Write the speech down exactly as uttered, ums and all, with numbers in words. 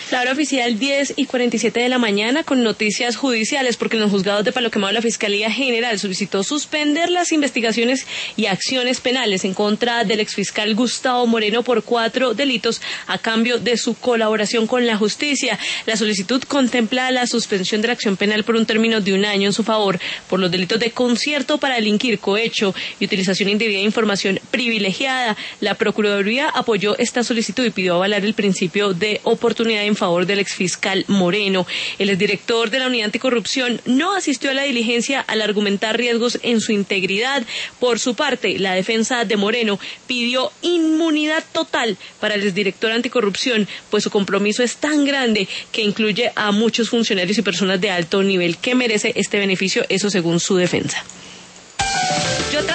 La hora oficial diez y cuarenta y siete de la mañana con noticias judiciales, porque en los juzgados de Palo Quemado la Fiscalía General solicitó suspender las investigaciones y acciones penales en contra del exfiscal Gustavo Moreno por cuatro delitos a cambio de su colaboración con la justicia. La solicitud contempla la suspensión de la acción penal por un término de un año en su favor por los delitos de concierto para delinquir, cohecho y utilización indebida de información privilegiada. La Procuraduría apoyó esta solicitud y pidió avalar el principio de oportunidad en favor del exfiscal Moreno. El exdirector de la Unidad Anticorrupción no asistió a la diligencia al argumentar riesgos en su integridad. Por su parte, la defensa de Moreno pidió inmunidad total para el exdirector anticorrupción, pues su compromiso es tan grande que incluye a muchos funcionarios y personas de alto nivel que merece este beneficio, eso según su defensa.